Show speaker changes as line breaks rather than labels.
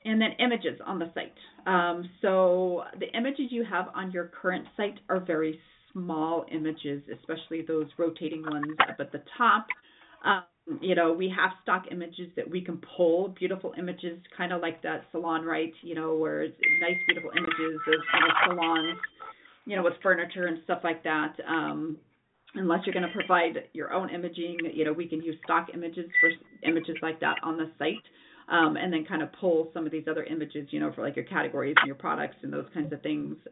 And then images on the site. So the images you have on your current site are very small images, especially those rotating ones up at the top. Um, we have stock images that we can pull, beautiful images, kind of like that salon, right? Where it's nice, beautiful images of salons, with furniture and stuff like that. Unless you're going to provide your own imaging, we can use stock images for images like that on the site. And then kind of pull some of these other images, for like your categories and your products and those kinds of things